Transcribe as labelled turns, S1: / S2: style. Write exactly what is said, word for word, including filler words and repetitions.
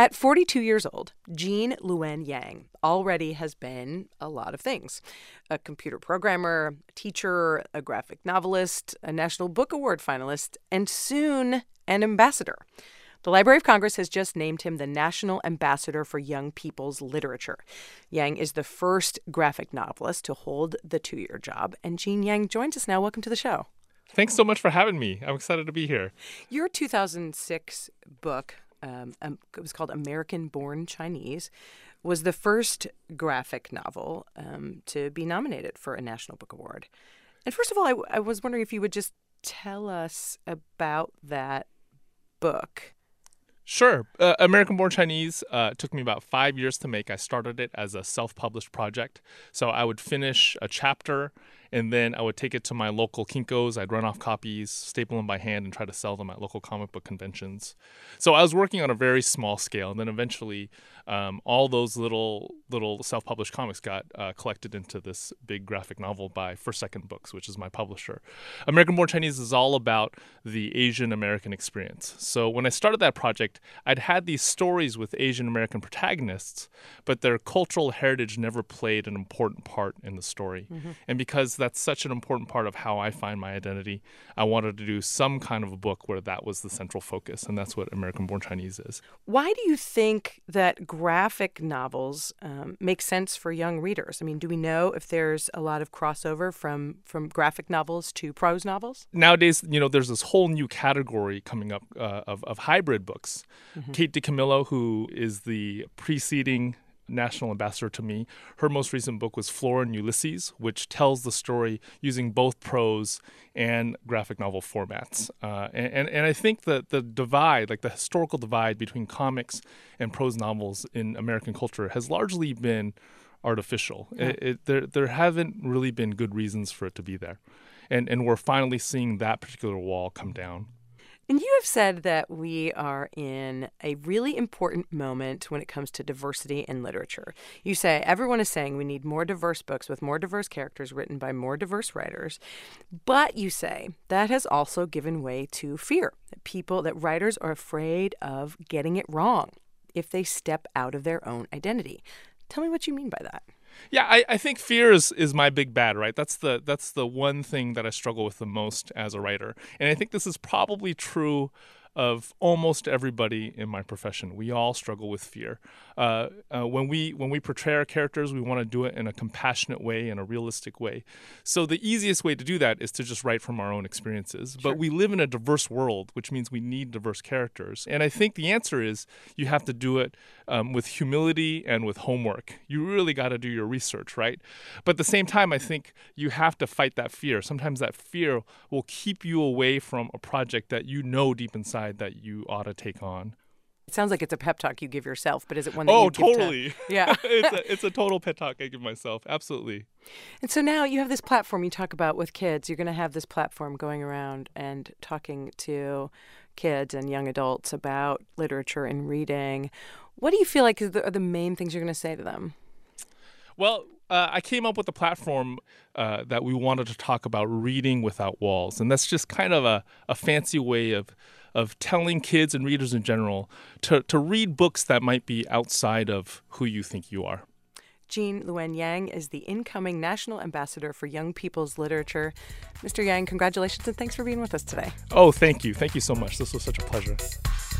S1: At forty-two years old, Gene Luen Yang already has been a lot of things. A computer programmer, a teacher, a graphic novelist, a National Book Award finalist, and soon an ambassador. The Library of Congress has just named him the National Ambassador for Young People's Literature. Yang is the first graphic novelist to hold the two-year job, and Gene Yang joins us now. Welcome to the show.
S2: Thanks so much for having me. I'm excited to be here.
S1: Your two thousand six book, um, um, it was called American-Born Chinese, was the first graphic novel um, to be nominated for a National Book Award. And first of all, I, I was wondering if you would just tell us about that book.
S2: Sure. Uh, American-Born Chinese uh, took me about five years to make. I started it as a self-published project. So I would finish a chapter, and then I would take it to my local Kinko's. I'd run off copies, staple them by hand, and try to sell them at local comic book conventions. So I was working on a very small scale, and then eventually um, all those little little self-published comics got uh, collected into this big graphic novel by First Second Books, which is my publisher. American-Born Chinese is all about the Asian American experience. So when I started that project, I'd had these stories with Asian American protagonists, but their cultural heritage never played an important part in the story. Mm-hmm. And because that's such an important part of how I find my identity, I wanted to do some kind of a book where that was the central focus, and that's what American-Born Chinese is.
S1: Why do you think that graphic novels um, make sense for young readers? I mean, do we know if there's a lot of crossover from, from graphic novels to prose novels?
S2: Nowadays, you know, there's this whole new category coming up uh, of, of hybrid books. Mm-hmm. Kate DiCamillo, who is the preceding national ambassador to me, her most recent book was Flora and Ulysses, which tells the story using both prose and graphic novel formats. Uh, and, and, and I think that the divide, like the historical divide between comics and prose novels in American culture has largely been artificial. Yeah. It, it, there, there haven't really been good reasons for it to be there. And, and we're finally seeing that particular wall come down.
S1: And you have said that we are in a really important moment when it comes to diversity in literature. You say everyone is saying we need more diverse books with more diverse characters written by more diverse writers. But you say that has also given way to fear, that people, that writers are afraid of getting it wrong if they step out of their own identity. Tell me what you mean by that.
S2: Yeah, I, I think fear is, is my big bad, right? That's the that's the one thing that I struggle with the most as a writer. And I think this is probably true of almost everybody in my profession. We all struggle with fear. Uh, uh, when we when we portray our characters, we want to do it in a compassionate way, in a realistic way. So the easiest way to do that is to just write from our own experiences.
S1: Sure.
S2: But we live in a diverse world, which means we need diverse characters. And I think the answer is you have to do it um, with humility and with homework. You really got to do your research, right? But at the same time, I think you have to fight that fear. Sometimes that fear will keep you away from a project that you know deep inside that you ought to take on.
S1: It sounds like it's a pep talk you give yourself, but is it one that
S2: oh,
S1: you
S2: totally.
S1: give to... Yeah.
S2: it's, a, it's a total pep talk I give myself. Absolutely.
S1: And so now you have this platform you talk about with kids. You're going to have this platform going around and talking to kids and young adults about literature and reading. What do you feel like are the, are the main things you're going to say to them?
S2: Well, uh, I came up with a platform uh, that we wanted to talk about reading without walls. And that's just kind of a, a fancy way of of telling kids and readers in general to, to read books that might be outside of who you think you are.
S1: Gene Luen Yang is the incoming National Ambassador for Young People's Literature. Mister Yang, congratulations and thanks for being with us today.
S2: Oh, thank you. Thank you so much. This was such a pleasure.